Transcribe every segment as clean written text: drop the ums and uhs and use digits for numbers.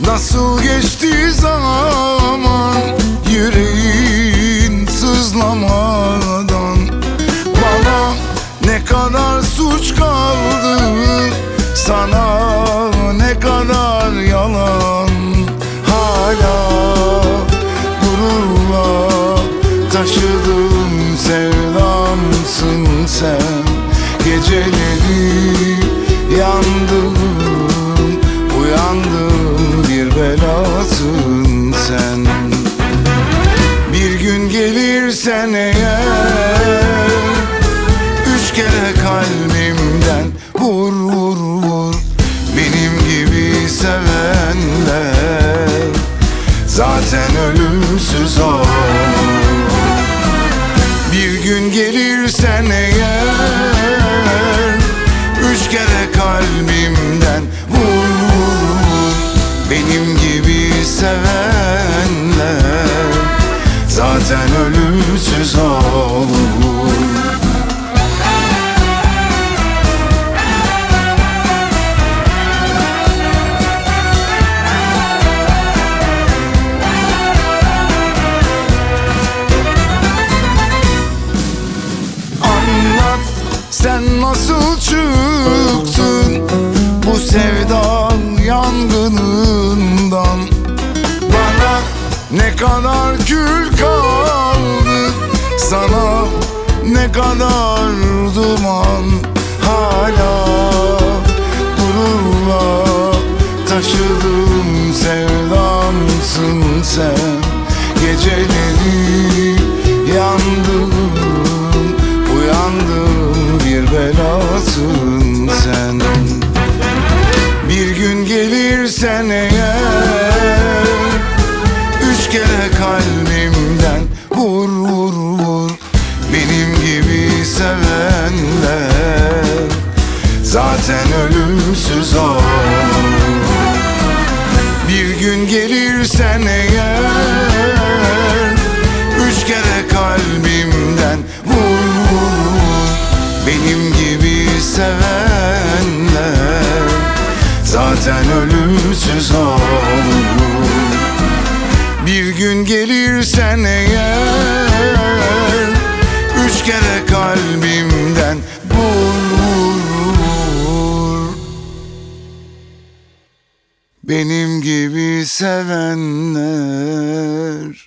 Nasıl geçti zaman, yüreğin sızlamadan. Bana ne kadar suç kaldı, sana ne kadar yalan. Hala gururla taşıdığım sevdamsın sen. Geceleri yandım, uyandım, bir belasın sen. Bir gün gelirsen eğer, 3 kere kalbimden vur vur vur. Benim gibi sevenler zaten ölümsüz olur. Bir gün gelirsen eğer, 3 kere kalbimden vur vur vur. Benim gibi sevenler zaten ölümsüz olur. Sen nasıl çıktın bu sevda yangınından? Bana ne kadar kül kaldı, sana ne kadar duman. Hala gururla taşıdığım sevdamsın sen. Geceleri yandım, uyandım, bir belasın sen. Bir gün gelirsen eğer, 3 kere kalbimden vur vur vur. Benim gibi sevenler zaten ölümsüz olur. Bir gün gelirsen eğer, 3 kere kalbimden vur vur vur. Benim gibi sevenler zaten ölümsüz olur. Bir gün gelirsen eğer, 3 kere kalbimden vur vur vur. Benim gibi sevenler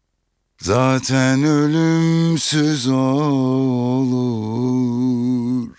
zaten ölümsüz olur.